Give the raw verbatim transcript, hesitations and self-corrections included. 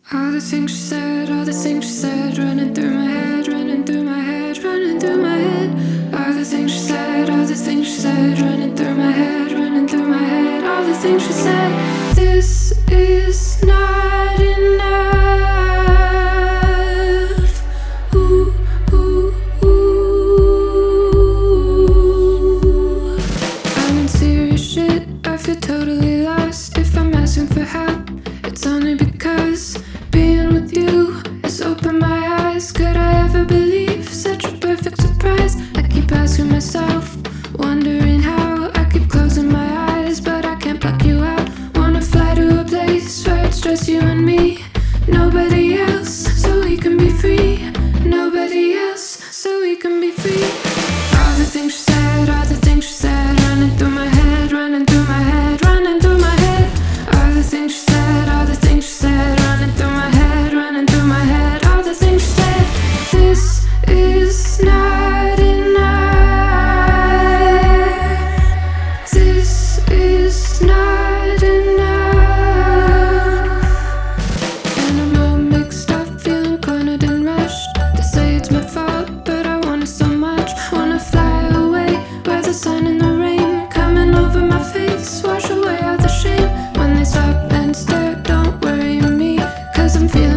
All the things she said, all the things she said, running through my head, running through my head, running through my head. All the things she said, all the things she said, running through my head, running through my head. All the things she said. This is not enough. Ooh, ooh, ooh. I'm in serious shit. I feel totally lost. If I'm asking for help, it's only because being with you has opened my eyes. Could I ever believe such a perfect surprise? I keep asking myself, wondering how. I keep closing my eyes, but I can't block you out. Wanna fly to a place where it's just you and me, nobody else, so we can be free. Nobody else, so we can be free. All the things she said, all the things she said, running through my head, running through my head, running through my head. All the things she said, all the things she said, running through my head, running through my head. All the things she said. This is not enough. This is not enough. And I'm all mixed up, feeling cornered and rushed. They say it's my fault, but I want it so much. Wanna fly away where the sun and the rain coming over my face, wash away all the shame. When they stop and stare, don't worry me, 'cause I'm feeling